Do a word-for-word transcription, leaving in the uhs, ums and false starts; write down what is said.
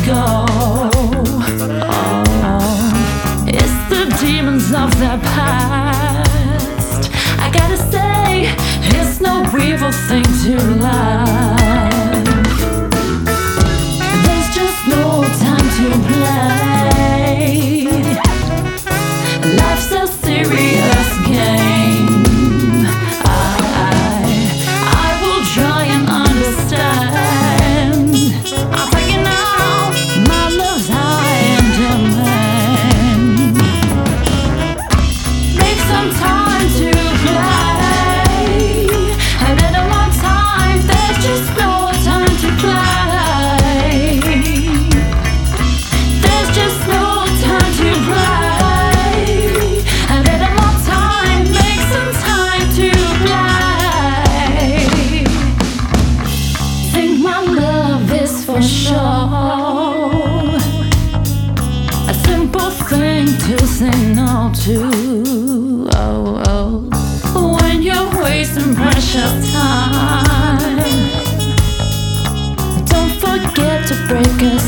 go. Oh, it's the demons of the past. I gotta say, it's no evil thing to love. There's just no time to play. Life's a serious game. I, I will try and understand. I'm freaking out, my love's high and demand. Make some time to play. A little more time, there's just no time to play. There's just no time to play. A little more time, make some time to play. Think my love is for sure. A simple thing to say no to. Oh, oh. When you're wasting precious time, don't forget to break us